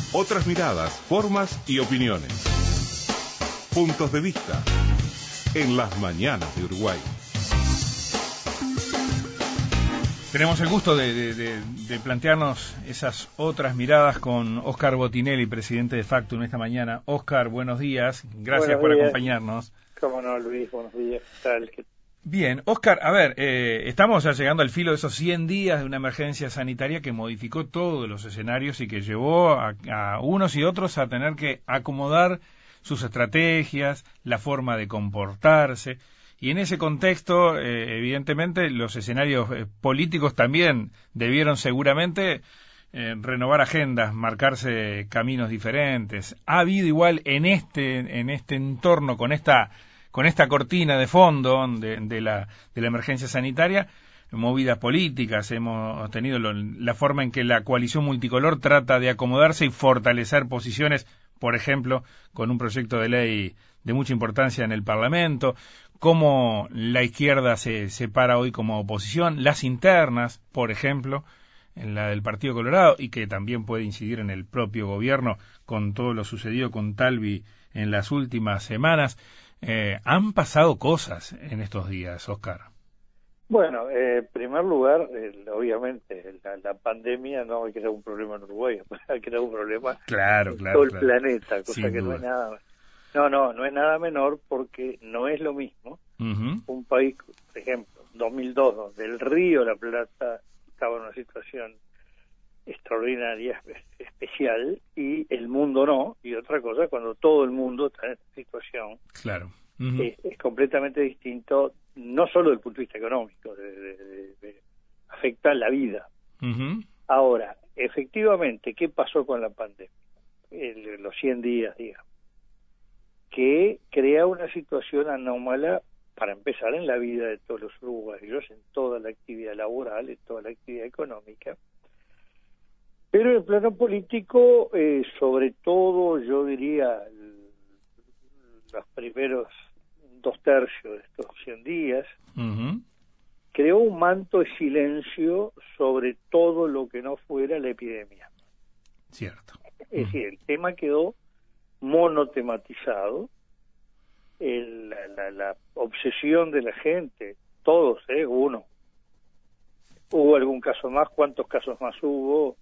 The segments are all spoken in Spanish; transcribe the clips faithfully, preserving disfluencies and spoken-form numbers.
Otras miradas, formas y opiniones. Puntos de vista en las mañanas de Uruguay. Tenemos el gusto de, de, de, de plantearnos esas otras miradas con Óscar Botinelli, presidente de Factum, esta mañana. Óscar, buenos días. Gracias buenos por días. acompañarnos. Cómo no, Luis, buenos días. ¿Qué tal? ¿Qué... Bien, Óscar, a ver, eh, estamos ya llegando al filo de esos cien días de una emergencia sanitaria que modificó todos los escenarios y que llevó a, a unos y otros a tener que acomodar sus estrategias, la forma de comportarse. Y en ese contexto, eh, evidentemente, los escenarios eh, políticos también debieron seguramente eh, renovar agendas, marcarse caminos diferentes. Ha habido igual en este en este entorno, con esta con esta cortina de fondo de, de la de la emergencia sanitaria, movidas políticas. Hemos tenido lo, la forma en que la coalición multicolor trata de acomodarse y fortalecer posiciones, por ejemplo, con un proyecto de ley de mucha importancia en el Parlamento, cómo la izquierda se, se para hoy como oposición, las internas, por ejemplo, en la del Partido Colorado, y que también puede incidir en el propio gobierno con todo lo sucedido con Talvi en las últimas semanas. Eh, han pasado cosas en estos días, Óscar. Bueno, eh, en primer lugar, eh, obviamente, la, la pandemia no ha creado un problema en Uruguay, ha creado un problema claro, en claro, todo el claro. planeta, cosa Sin que duda. no es nada... No, no, no es nada menor, porque no es lo mismo Uh-huh. un país, por ejemplo, dos mil dos, donde el Río de la Plata estaba en una situación extraordinaria, especial, y el mundo no, y otra cosa, cuando todo el mundo está en esta situación, Claro. Uh-huh. es, es completamente distinto, no solo desde el punto de vista económico, de, de, de, de, afecta la vida. Uh-huh. Ahora, efectivamente, ¿qué pasó con la pandemia? El, los cien días, digamos, que crea una situación anómala, para empezar, en la vida de todos los uruguayos, en toda la actividad laboral, en toda la actividad económica. Pero en el plano político, eh, sobre todo, yo diría, el, los primeros dos tercios de estos cien días, Uh-huh. creó un manto de silencio sobre todo lo que no fuera la epidemia. Cierto. Es decir, el tema quedó monotematizado, el, la, la, la obsesión de la gente, todos, ¿eh? Uno. Hubo algún caso más, ¿cuántos casos más hubo?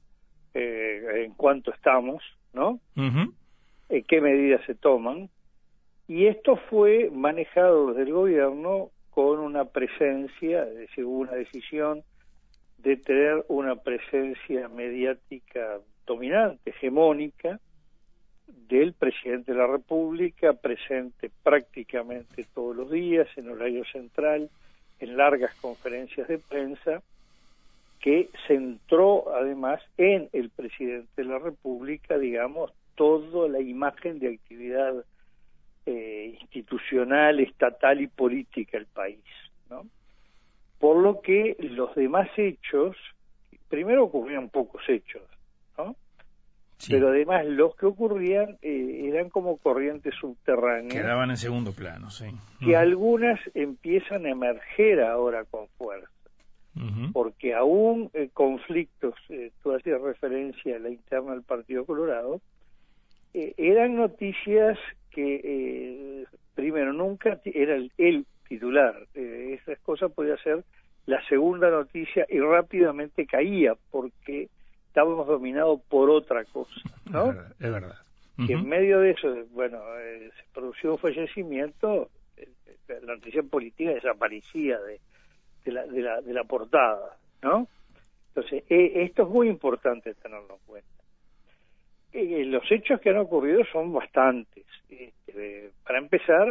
Eh, ¿En cuánto estamos? ¿No? Uh-huh. Eh, ¿Qué medidas se toman? Y esto fue manejado desde el gobierno con una presencia, es decir, hubo una decisión de tener una presencia mediática dominante, hegemónica, del presidente de la República, presente prácticamente todos los días en horario central, en largas conferencias de prensa, que centró además en el presidente de la República, digamos, toda la imagen de actividad eh, institucional, estatal y política del país, ¿no? Por lo que los demás hechos, primero ocurrían pocos hechos, ¿no? Sí. Pero además los que ocurrían eh, eran como corrientes subterráneas. Quedaban en segundo plano, sí. Que uh-huh. algunas empiezan a emerger ahora con fuerza. Uh-huh. Porque aún eh, conflictos, eh, tú hacías referencia a la interna del Partido Colorado, eh, eran noticias que, eh, primero, nunca era el, el titular. Eh, esas cosas podía ser la segunda noticia y rápidamente caía porque estábamos dominados por otra cosa, ¿no? Es verdad. Es verdad. Uh-huh. Que en medio de eso, bueno, eh, se produjo un fallecimiento, eh, la noticia política desaparecía de, de, la, de, la, de la portada, ¿no? Entonces, eh, esto es muy importante tenerlo en cuenta. Eh, los hechos que han ocurrido son bastantes. Este, para empezar,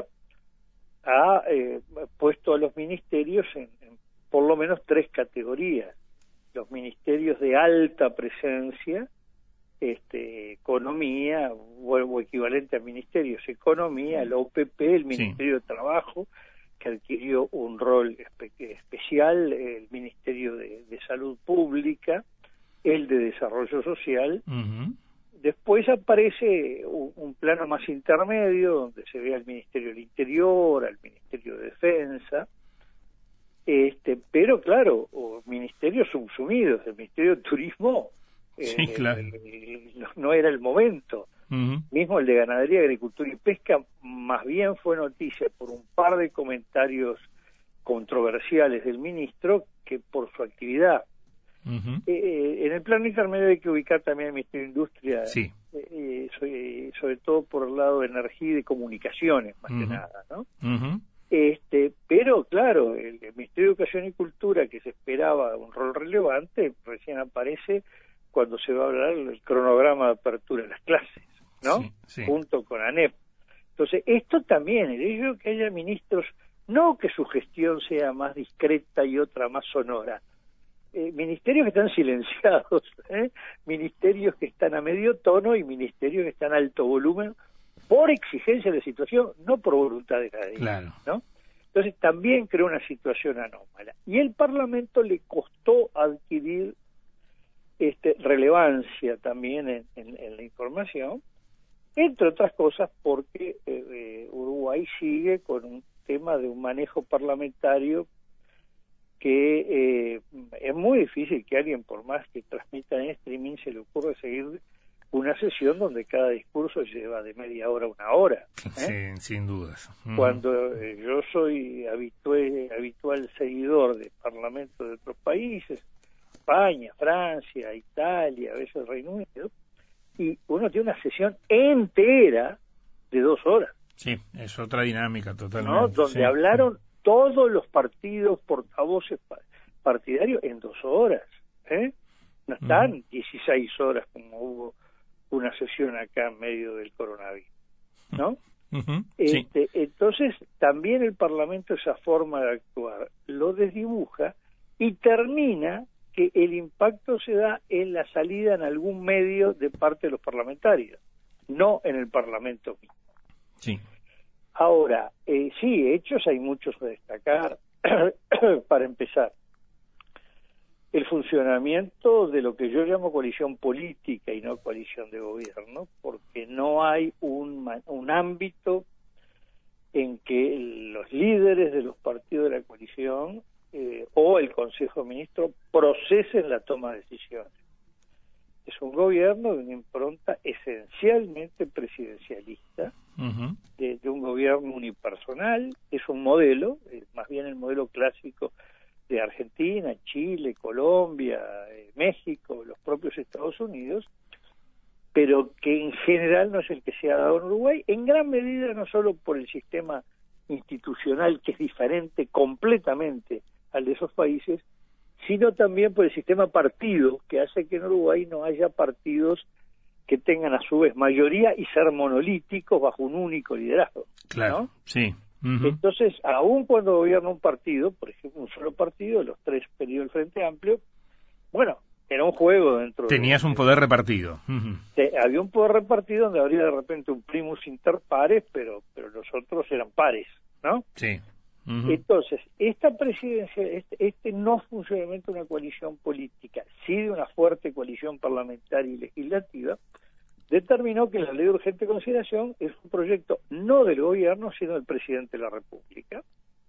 ha eh, puesto a los ministerios en, en por lo menos tres categorías. Los ministerios de alta presencia, este, economía, o, o equivalente a ministerios, economía, el O P P, el Ministerio sí. de Trabajo, que adquirió un rol espe especial, el Ministerio de, de Salud Pública, el de Desarrollo Social. Uh-huh. Después aparece un, un plano más intermedio, donde se ve al Ministerio del Interior, al Ministerio de Defensa, este, pero claro, ministerios subsumidos. El Ministerio de Turismo Sí, eh, claro. eh, no, no era el momento. Uh-huh. Mismo el de Ganadería, Agricultura y Pesca, más bien fue noticia por un par de comentarios controversiales del ministro que por su actividad. Uh-huh. Eh, en el plano intermedio hay que ubicar también el Ministerio de Industria, Sí. eh, sobre, sobre todo por el lado de energía y de comunicaciones, más Uh-huh. que nada, ¿no? Uh-huh. Este, pero claro, el, el Ministerio de Educación y Cultura, que se esperaba un rol relevante, recién aparece cuando se va a hablar del cronograma de apertura de las clases, ¿no? Sí, sí. Junto con ANEP. Entonces, esto también, el hecho de que haya ministros, no que su gestión sea más discreta y otra más sonora, eh, ministerios que están silenciados, ¿eh? Ministerios que están a medio tono y ministerios que están a alto volumen por exigencia de la situación, no por voluntad de nadie, Claro. ¿no? Entonces también creó una situación anómala. Y el Parlamento le costó adquirir este, relevancia también en, en, en la información, entre otras cosas porque eh, eh, Uruguay sigue con un tema de un manejo parlamentario que eh, es muy difícil que alguien, por más que transmita en streaming, se le ocurra seguir una sesión donde cada discurso lleva de media hora a una hora, ¿eh? Sí, sin dudas. Uh-huh. Cuando eh, yo soy habitué, habitual seguidor de parlamentos de otros países, España, Francia, Italia, a veces Reino Unido, y uno tiene una sesión entera de dos horas. Sí, es otra dinámica totalmente. ¿No? Donde sí. hablaron todos los partidos portavoces partidarios en dos horas, ¿eh? No están uh-huh. dieciséis horas como hubo una sesión acá en medio del coronavirus, ¿no? Uh-huh. Este, sí. Entonces, también el Parlamento, esa forma de actuar, lo desdibuja y termina que el impacto se da en la salida en algún medio de parte de los parlamentarios, no en el Parlamento mismo. Sí. Ahora, eh, sí, hechos hay muchos a destacar. Para empezar, el funcionamiento de lo que yo llamo coalición política y no coalición de gobierno, porque no hay un, un ámbito en que los líderes de los partidos de la coalición eh, o el Consejo de Ministros procesen la toma de decisiones. Es un gobierno de una impronta esencialmente presidencialista, uh-huh. de, de un gobierno unipersonal, es un modelo, eh, más bien el modelo clásico de Argentina, Chile, Colombia, eh, México, los propios Estados Unidos, pero que en general no es el que se ha dado en Uruguay, en gran medida no solo por el sistema institucional, que es diferente completamente al de esos países, sino también por el sistema partido, que hace que en Uruguay no haya partidos que tengan a su vez mayoría y ser monolíticos bajo un único liderazgo. Claro, ¿no? sí. Uh-huh. Entonces, aun cuando gobierna un partido, por ejemplo, un solo partido, los tres periodos del Frente Amplio, bueno, era un juego dentro Tenías de, un poder repartido. Uh-huh. de, había un poder repartido donde habría de repente un primus inter pares, pero, pero los otros eran pares, ¿no? Sí. Uh-huh. Entonces, esta presidencia, este, este no funcionamiento de una coalición política, sí de una fuerte coalición parlamentaria y legislativa, determinó que la ley de urgente consideración es un proyecto no del gobierno, sino del presidente de la República.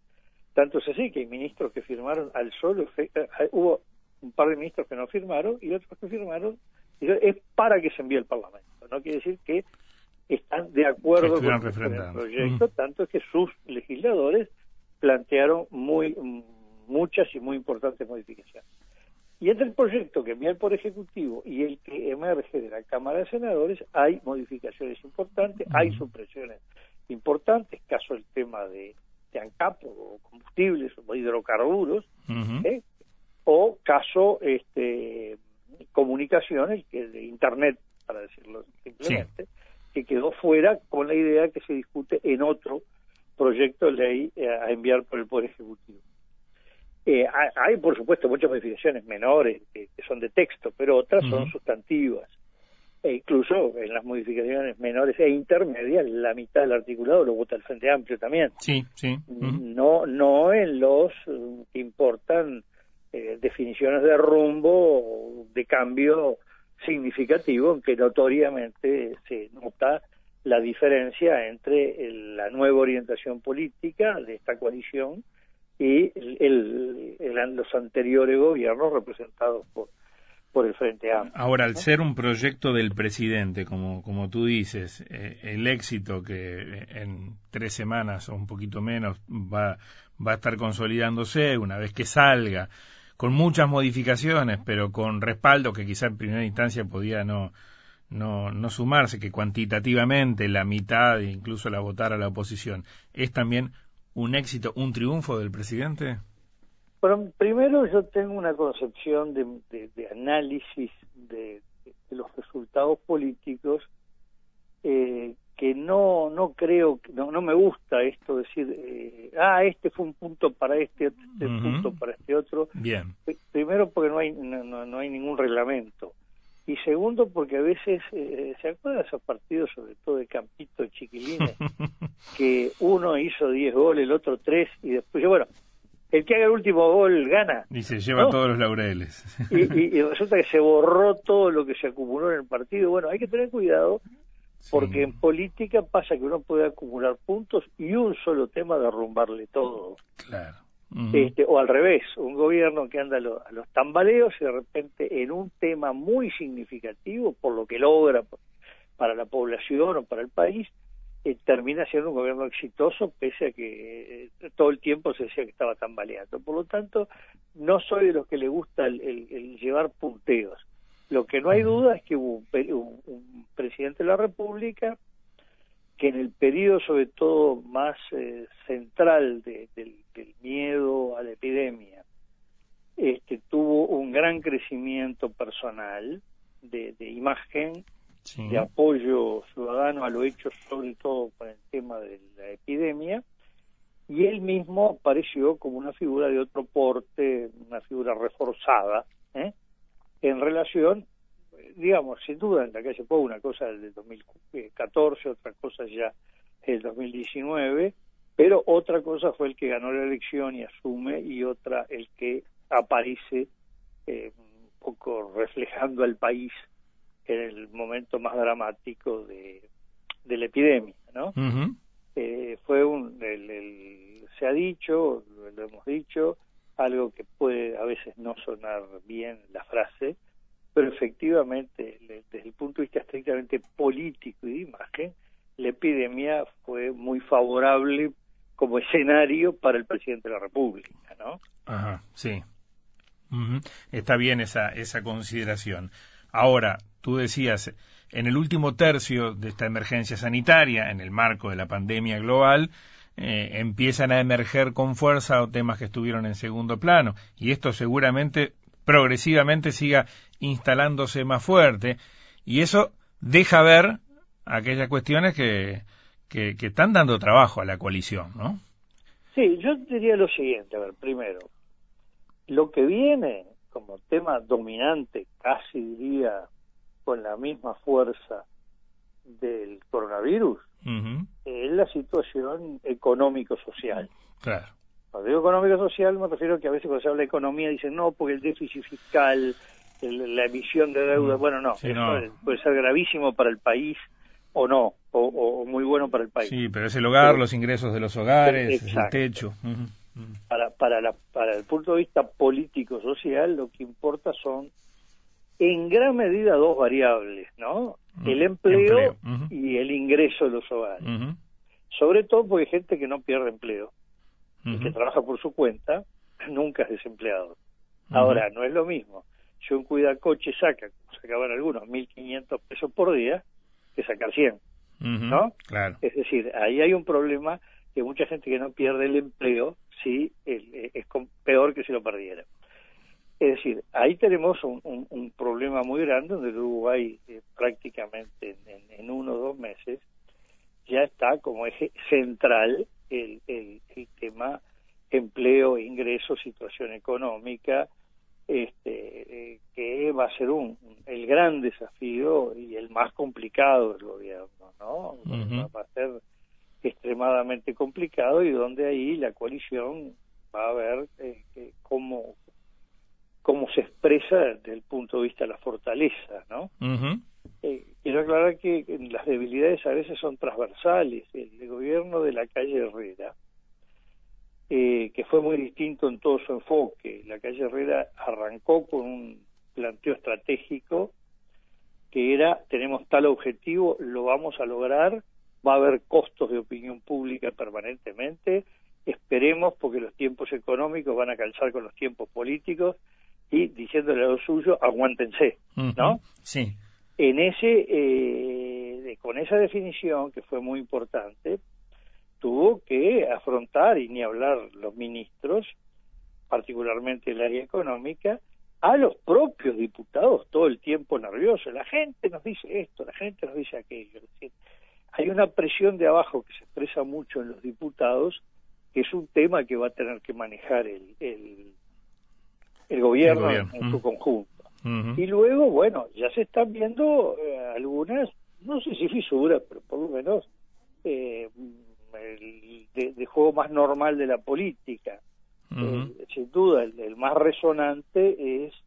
Tanto es así que hay ministros que firmaron al solo efecto, hubo un par de ministros que no firmaron y otros que firmaron, y es para que se envíe al Parlamento. No quiere decir que están de acuerdo con, con el proyecto, uh-huh. tanto es que sus legisladores plantearon muy muchas y muy importantes modificaciones. Y entre el proyecto que envía el Poder Ejecutivo y el que emerge de la Cámara de Senadores hay modificaciones importantes, uh-huh. hay supresiones importantes, caso el tema de, de ANCAP o combustibles o hidrocarburos, uh-huh. ¿eh? o caso este comunicaciones, que de Internet, para decirlo simplemente, sí. que quedó fuera con la idea que se discute en otro proyecto de ley eh, a enviar por el Poder Ejecutivo. Eh, hay, por supuesto, muchas modificaciones menores que, que son de texto, pero otras uh-huh. son sustantivas. E incluso en las modificaciones menores e intermedias, la mitad del articulado lo vota el Frente Amplio también. Sí, sí. Uh-huh. No, no en los uh, que importan eh, definiciones de rumbo, de cambio significativo, en que notoriamente se nota la diferencia entre el, la nueva orientación política de esta coalición y el, el, el, los anteriores gobiernos representados por, por el Frente Amplio. Ahora, al ¿no? ser un proyecto del presidente, como, como tú dices, eh, el éxito que en tres semanas o un poquito menos va, va a estar consolidándose una vez que salga, con muchas modificaciones, pero con respaldo que quizá en primera instancia podía no, no, no sumarse, que cuantitativamente la mitad, incluso la votara la oposición, ¿es también un éxito, un triunfo del presidente? Bueno, primero yo tengo una concepción de, de, de análisis de, de los resultados políticos eh, que no no creo, no, no me gusta esto decir, eh, ah, este fue un punto para este, este Uh-huh. punto para este otro. Bien. Primero porque no hay no, no, no hay ningún reglamento. Y segundo porque a veces, eh, ¿se acuerdan de esos partidos, sobre todo de Campito, Chiquilines, que uno hizo diez goles, el otro tres, y después, bueno, el que haga el último gol gana. Y se lleva ¿no? todos los laureles. Y, y, y resulta que se borró todo lo que se acumuló en el partido. Bueno, hay que tener cuidado porque Sí. en política pasa que uno puede acumular puntos y un solo tema derrumbarle todo. Claro. Uh-huh. Este, o al revés, un gobierno que anda a, lo, a los tambaleos y de repente en un tema muy significativo, por lo que logra para la población o para el país, eh, termina siendo un gobierno exitoso, pese a que eh, todo el tiempo se decía que estaba tambaleando. Por lo tanto, no soy de los que le gusta el, el, el llevar punteos. Lo que no hay duda es que hubo un, un, un presidente de la República que en el periodo, sobre todo, más eh, central de, del, del miedo a la epidemia, este, tuvo un gran crecimiento personal de, de imagen, Sí. de apoyo ciudadano a lo hecho, sobre todo con el tema de la epidemia, y él mismo apareció como una figura de otro porte, una figura reforzada, ¿eh? en relación, digamos, sin duda, en la calle Pou, una cosa del dos mil catorce, otra cosa ya el dos mil diecinueve, pero otra cosa fue el que ganó la elección y asume, y otra el que aparece eh, un poco reflejando al país en el momento más dramático de, de la epidemia, ¿no? Uh-huh. Eh, fue un, el, el, se ha dicho, lo hemos dicho, algo que puede a veces no sonar bien la frase, pero efectivamente, le, desde el punto de vista estrictamente político y de imagen, la epidemia fue muy favorable como escenario para el presidente de la República, ¿no? Ajá, sí. Uh-huh. Está bien esa, esa consideración. Ahora, tú decías, en el último tercio de esta emergencia sanitaria, en el marco de la pandemia global, eh, empiezan a emerger con fuerza temas que estuvieron en segundo plano, y esto seguramente progresivamente siga instalándose más fuerte, y eso deja ver aquellas cuestiones que, que, que están dando trabajo a la coalición, ¿no? Sí, yo diría lo siguiente, a ver, primero, lo que viene como tema dominante, casi diría con la misma fuerza del coronavirus, uh-huh. es la situación económico-social. Claro. Cuando digo económico-social me refiero a que a veces cuando se habla de economía dicen no, porque el déficit fiscal, el, la emisión de deuda, uh-huh. bueno, no, sí, eso no. puede ser gravísimo para el país o no, o, o muy bueno para el país. Sí, pero es el hogar, pero, los ingresos de los hogares, exacto. el techo. Uh-huh. Para, para, la, para el punto de vista político-social, lo que importa son, en gran medida, dos variables, ¿no? Uh-huh. El empleo, empleo. Uh-huh. y el ingreso de los hogares. Uh-huh. Sobre todo porque hay gente que no pierde empleo, uh-huh. y que trabaja por su cuenta, nunca es desempleado. Uh-huh. Ahora, no es lo mismo. Si un cuidacoche saca, como sacaban algunos, mil quinientos pesos por día, que sacar cien, uh-huh. ¿no? Claro. Es decir, ahí hay un problema que mucha gente que no pierde el empleo, sí, el, es peor que si lo perdiera. Es decir, ahí tenemos un, un, un problema muy grande donde el Uruguay eh, prácticamente en, en uno o dos meses ya está como eje central el, el, el tema empleo, ingresos, situación económica, este, eh, que va a ser un, el gran desafío y el más complicado del gobierno, ¿no? Uh-huh. Va a ser extremadamente complicado y donde ahí la coalición va a ver eh, eh, cómo cómo se expresa desde el punto de vista de la fortaleza, ¿no? Uh-huh. Eh, quiero aclarar que las debilidades a veces son transversales. El, el gobierno de la calle Herrera, eh, que fue muy distinto en todo su enfoque, la calle Herrera arrancó con un planteo planteo estratégico que era, tenemos tal objetivo, lo vamos a lograr, va a haber costos de opinión pública permanentemente, esperemos porque los tiempos económicos van a calzar con los tiempos políticos y diciéndole a lo suyo, aguántense, ¿no? Uh-huh. Sí. En ese, eh, de, con esa definición, que fue muy importante, tuvo que afrontar, y ni hablar los ministros, particularmente el área económica, a los propios diputados todo el tiempo nerviosos. La gente nos dice esto, la gente nos dice aquello. Es decir, hay una presión de abajo que se expresa mucho en los diputados, que es un tema que va a tener que manejar el, el, el gobierno, el gobierno. en, en su conjunto. Uh-huh. Y luego, bueno, ya se están viendo eh, algunas, no sé si fisuras, pero por lo menos eh, el, de, de juego más normal de la política. Uh-huh. Eh, sin duda, el, el más resonante es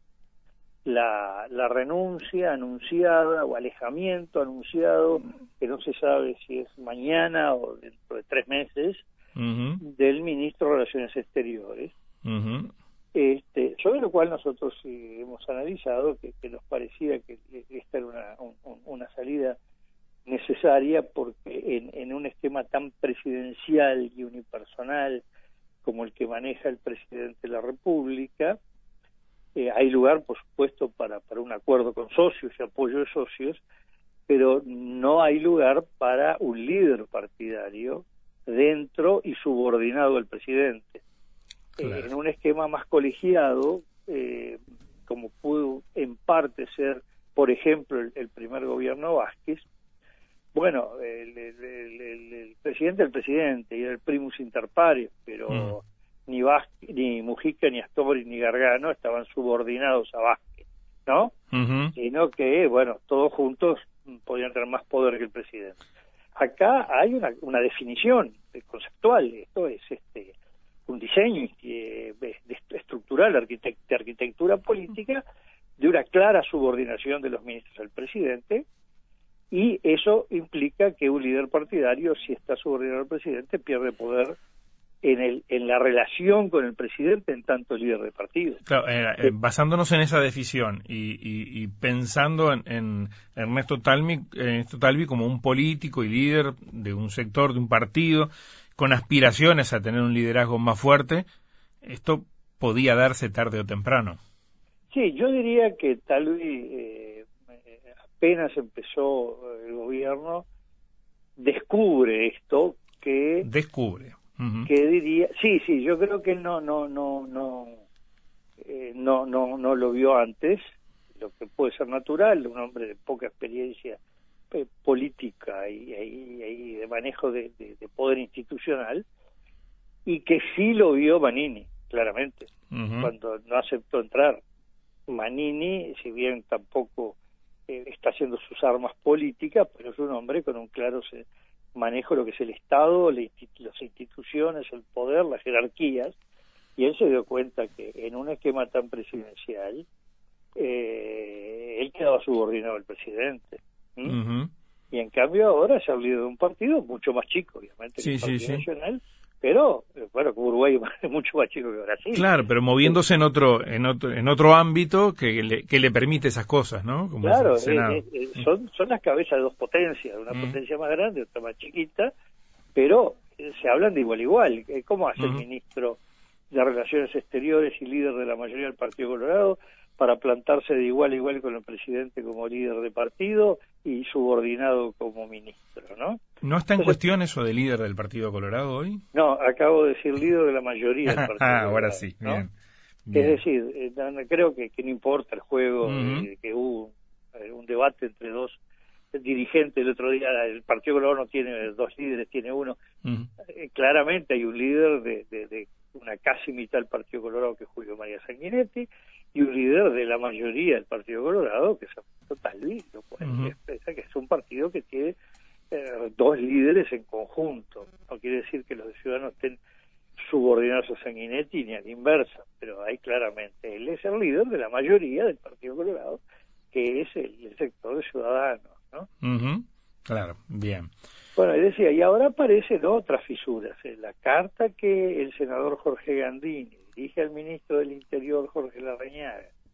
la, la renuncia anunciada o alejamiento anunciado, que no se sabe si es mañana o dentro de tres meses, uh-huh. del ministro de Relaciones Exteriores. Uh-huh. Este, sobre lo cual nosotros eh, hemos analizado que, que nos parecía que esta era una, un, una salida necesaria, porque en, en un esquema tan presidencial y unipersonal como el que maneja el presidente de la República, eh, hay lugar, por supuesto, para, para un acuerdo con socios y apoyo de socios, pero no hay lugar para un líder partidario dentro y subordinado al presidente. Claro. Eh, en un esquema más colegiado, eh, como pudo en parte ser, por ejemplo, el, el primer gobierno Vázquez, bueno, el, el, el, el, el presidente del presidente y era el primus inter pares, pero mm. ni Vázquez, ni Mujica, ni Astori, ni Gargano estaban subordinados a Vázquez, ¿no? Uh-huh. Sino que, bueno, todos juntos podían tener más poder que el presidente. Acá hay una, una definición conceptual, esto es este un diseño eh, de, de estructural, arquitect, de arquitectura política, de una clara subordinación de los ministros al presidente, y eso implica que un líder partidario, si está subordinado al presidente, pierde poder en el en la relación con el presidente en tanto líder de partido. Claro, eh, eh, basándonos en esa decisión y, y, y pensando en, en Ernesto Talvi, Ernesto Talvi como un político y líder de un sector, de un partido, con aspiraciones a tener un liderazgo más fuerte, esto podía darse tarde o temprano. Sí, yo diría que Talvi, eh, apenas empezó el gobierno, descubre esto que... Descubre. Uh-huh. Que diría... Sí, sí, yo creo que él no, no, no, no, eh, no, no, no lo vio antes, lo que puede ser natural, un hombre de poca experiencia política y, y, y de manejo de, de, de poder institucional, y que sí lo vio Manini, claramente, uh-huh. cuando no aceptó entrar. Manini, si bien tampoco eh, está haciendo sus armas políticas, pero es un hombre con un claro se, manejo de lo que es el Estado, la institu- las instituciones, el poder, las jerarquías, y él se dio cuenta que en un esquema tan presidencial, eh, él quedaba subordinado al presidente. ¿Mm? Uh-huh. Y en cambio ahora se ha líder de un partido mucho más chico, obviamente, sí, que el sí, Partido sí. Nacional, pero bueno, como Uruguay es mucho más chico que Brasil. Claro, pero moviéndose en otro en otro en otro ámbito que le, que le permite esas cosas, ¿no? Como claro, es, es, es, son son las cabezas de dos potencias, una uh-huh. potencia más grande, otra más chiquita, pero eh, se hablan de igual a igual. ¿Cómo hace uh-huh. el ministro de Relaciones Exteriores y líder de la mayoría del Partido Colorado para plantarse de igual a igual con el presidente como líder de partido y subordinado como ministro, ¿no? ¿No está en Entonces, cuestión eso de líder del Partido Colorado hoy? No, acabo de decir líder de la mayoría del Partido ah, Colorado. Ahora sí, ¿no? bien, bien. Es decir, eh, no, no, creo que, que no importa el juego, uh-huh. eh, que hubo eh, un debate entre dos dirigentes el otro día, el Partido Colorado no tiene dos líderes, tiene uno. Uh-huh. Eh, claramente hay un líder de, de, de una casi mitad del Partido Colorado, que es Julio María Sanguinetti, y un líder de la mayoría del Partido Colorado, que es Talvi, lo cual uh-huh. expresa que es un partido que tiene eh, dos líderes en conjunto. No quiere decir que los ciudadanos estén subordinados a Sanguinetti ni a la inversa, pero hay claramente, él es el líder de la mayoría del Partido Colorado, que es el, el sector de ciudadanos, ¿no? Uh-huh. Claro, bien. Bueno, y decía, y ahora aparecen otras fisuras. La carta que el senador Jorge Gandini dirige al ministro del Interior, Jorge Larrañaga,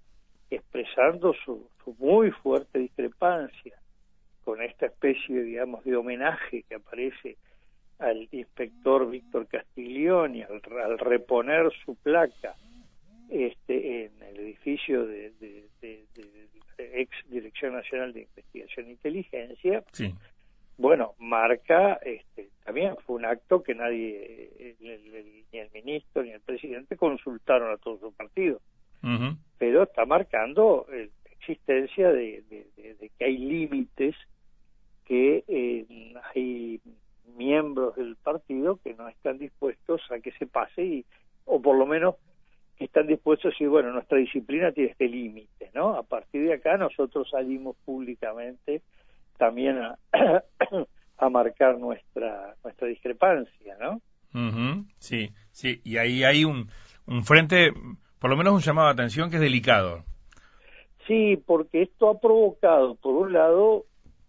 expresando su, su muy fuerte discrepancia con esta especie, digamos, de homenaje que aparece al inspector Víctor Castiglioni al, al reponer su placa este, en el edificio de, de, de, de, de ex Dirección Nacional de Investigación e Inteligencia. Sí. Bueno, marca, este, también fue un acto que nadie, el, el, el, ni el ministro ni el presidente consultaron a todo su partido, uh-huh. pero está marcando la eh, existencia de, de, de, de que hay límites, que eh, hay miembros del partido que no están dispuestos a que se pase, y o por lo menos que están dispuestos a decir, bueno, nuestra disciplina tiene este límite, ¿no? A partir de acá nosotros salimos públicamente también a, a marcar nuestra nuestra discrepancia, ¿no? Uh-huh. Sí, sí, y ahí hay un, un frente, por lo menos un llamado de atención que es delicado. Sí, porque esto ha provocado, por un lado,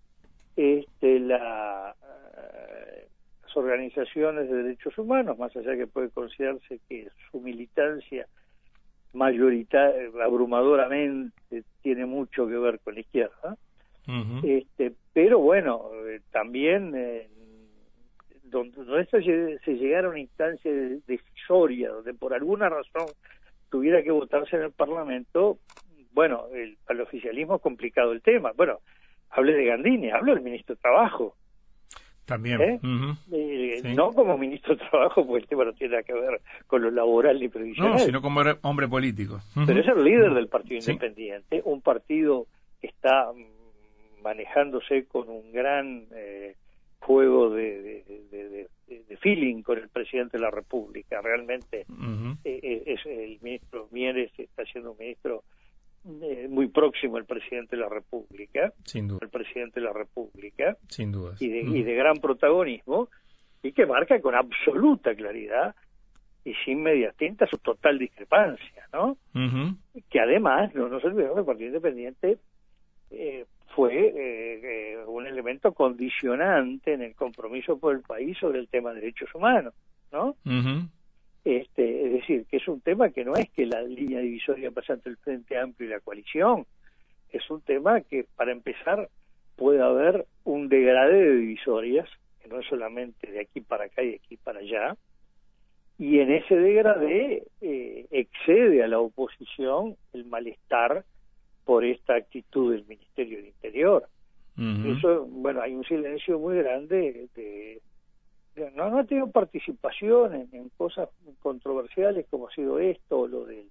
este la las organizaciones de derechos humanos, más allá que puede considerarse que su militancia mayoritaria, abrumadoramente, tiene mucho que ver con la izquierda, uh-huh. este pero bueno, eh, también eh, donde, donde esto se llegara a una instancia decisoria, donde por alguna razón tuviera que votarse en el Parlamento, bueno, el, para el oficialismo es complicado el tema. Bueno, hablé de Gandini, hablo del ministro de Trabajo. También. ¿Eh? Uh-huh. Eh, sí. No como ministro de Trabajo, porque el tema no tiene nada que ver con lo laboral ni previsional. No, sino como hombre político. Uh-huh. Pero es el líder del Partido sí. Independiente, un partido que está manejándose con un gran eh, juego de, de, de, de, de feeling con el presidente de la República. Realmente uh-huh. eh, es el ministro Mieres está siendo un ministro Eh, muy próximo al presidente de la República, sin duda, el presidente de la República, sin duda, y de, mm. y de gran protagonismo, y que marca con absoluta claridad y sin medias tintas su total discrepancia, ¿no? Uh-huh. Que además, no nos olvidemos que el Partido Independiente eh, fue eh, eh, un elemento condicionante en el compromiso por el país sobre el tema de derechos humanos, ¿no? Uh-huh. Este, es decir, que es un tema que no es que la línea divisoria pasa entre el Frente Amplio y la coalición, es un tema que, para empezar, puede haber un degradé de divisorias, que no es solamente de aquí para acá y de aquí para allá, y en ese degradé eh, excede a la oposición el malestar por esta actitud del Ministerio del Interior. Uh-huh. Eso, bueno, hay un silencio muy grande de... No, no ha tenido participación en, en cosas controversiales como ha sido esto, o lo de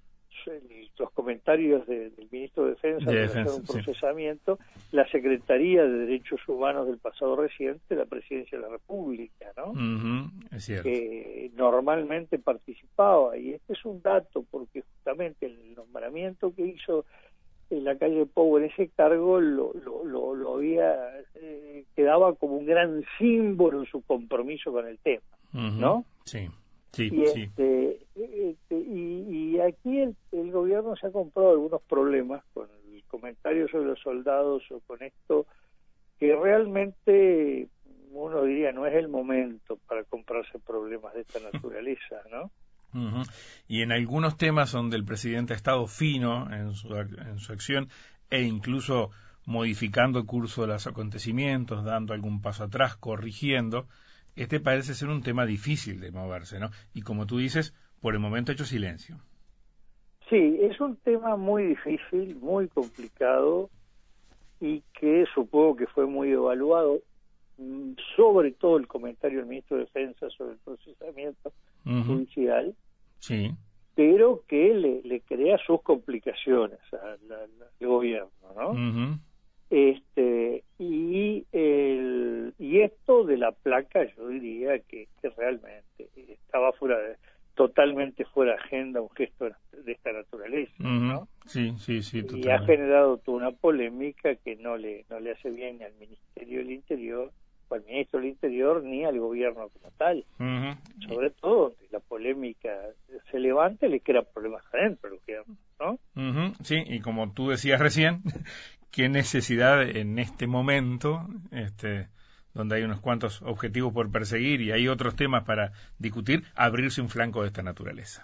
los comentarios de, del ministro de Defensa de para defensa, hacer un procesamiento, sí. La Secretaría de Derechos Humanos del pasado reciente, la Presidencia de la República, ¿no? Uh-huh. Es cierto. Que normalmente participaba, y este es un dato porque justamente el nombramiento que hizo en la calle Pou en ese cargo lo, lo, lo, lo había eh, quedaba como un gran símbolo en su compromiso con el tema, uh-huh. ¿no? Sí, sí, y, sí. Este, este, y, y aquí el, el gobierno se ha comprado algunos problemas con el comentario sobre los soldados o con esto, que realmente uno diría no es el momento para comprarse problemas de esta naturaleza, ¿no? Uh-huh. Y en algunos temas donde el presidente ha estado fino en su, en su acción e incluso modificando el curso de los acontecimientos, dando algún paso atrás, corrigiendo, este parece ser un tema difícil de moverse, ¿no? Y como tú dices, por el momento ha hecho silencio. Sí, es un tema muy difícil, muy complicado, y que supongo que fue muy evaluado, sobre todo el comentario del ministro de Defensa sobre el procesamiento uh-huh. judicial, sí. pero que le, le crea sus complicaciones al, al, al gobierno, ¿no? Uh-huh. Este y el y esto de la placa, yo diría que, que realmente estaba fuera de, totalmente fuera de agenda, un gesto de esta naturaleza, uh-huh. ¿no? Sí, sí, sí. Y ha generado toda una polémica que no le no le hace bien ni al Ministerio del Interior, o al Ministro del Interior, ni al gobierno como tal. Uh-huh. Sobre todo, la polémica se levanta y le crea problemas adentro al gobierno, ¿no? Uh-huh. Sí, y como tú decías recién, qué necesidad en este momento, este, donde hay unos cuantos objetivos por perseguir y hay otros temas para discutir, abrirse un flanco de esta naturaleza.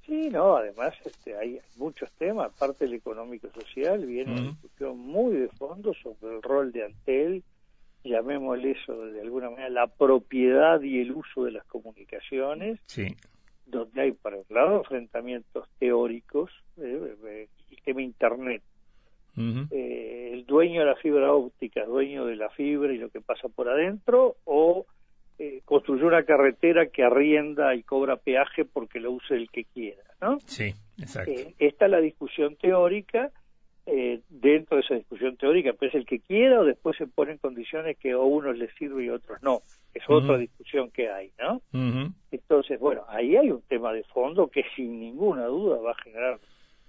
Sí, no, además este, hay muchos temas, aparte del económico-social, viene una Mm. discusión muy de fondo sobre el rol de Antel, llamémosle eso de alguna manera, la propiedad y el uso de las comunicaciones, Sí. donde hay, por un lado, enfrentamientos teóricos, eh, eh, el tema Internet, Ujú. eh, el dueño de la fibra óptica, dueño de la fibra y lo que pasa por adentro, o eh, construyó una carretera que arrienda y cobra peaje porque lo use el que quiera, ¿no? Sí, exacto. Eh, esta es la discusión teórica. Eh, dentro de esa discusión teórica, pues el que quiera, o después se ponen condiciones que a unos les sirve y a otros no. Es otra Ujú. discusión que hay, ¿no? Ujú. Entonces, bueno, ahí hay un tema de fondo que sin ninguna duda va a generar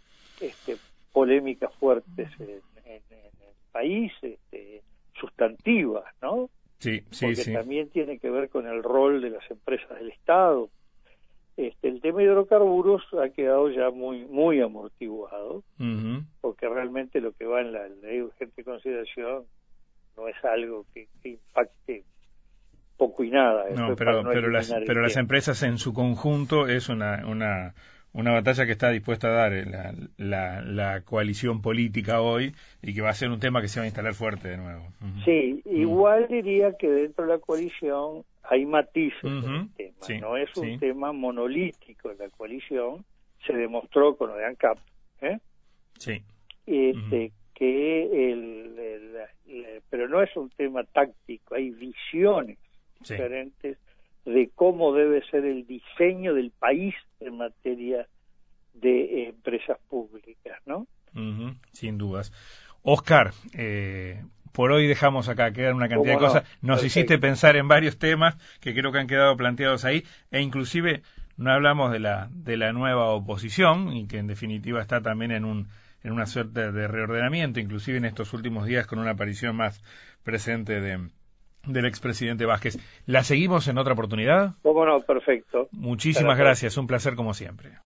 este, polémicas fuertes en, en- en el país, este, sustantivas, ¿no? Sí, sí, Porque sí. también tiene que ver con el rol de las empresas del Estado. Este, el tema de hidrocarburos ha quedado ya muy muy amortiguado, Ujú. porque realmente lo que va en la ley de urgente consideración no es algo que, que impacte poco y nada. Eso No, es para pero, no pero las, eliminar el pero las tema. empresas en su conjunto es una, una, una batalla que está dispuesta a dar eh, la, la, la coalición política hoy y que va a ser un tema que se va a instalar fuerte de nuevo. Ujú. Sí, igual diría que dentro de la coalición hay matices en Ujú. el tema. Sí, No es un sí. tema monolítico en la coalición. Se demostró con lo de ANCAP, ¿eh? Sí. este, Ujú. que el, el- el- pero no es un tema táctico, hay visiones Sí. diferentes de cómo debe ser el diseño del país en materia de eh, empresas públicas, ¿no? Ujú. Sin dudas. Oscar, eh, por hoy dejamos acá, quedan una cantidad de ¿Cómo no? cosas. Nos hiciste Perfecto. pensar en varios temas que creo que han quedado planteados ahí, e inclusive no hablamos de la de la nueva oposición y que en definitiva está también en un en una suerte de reordenamiento, inclusive en estos últimos días con una aparición más presente de del expresidente Vázquez. ¿La seguimos en otra oportunidad? ¿Cómo no? Perfecto. Hasta la Muchísimas próxima. gracias, un placer como siempre.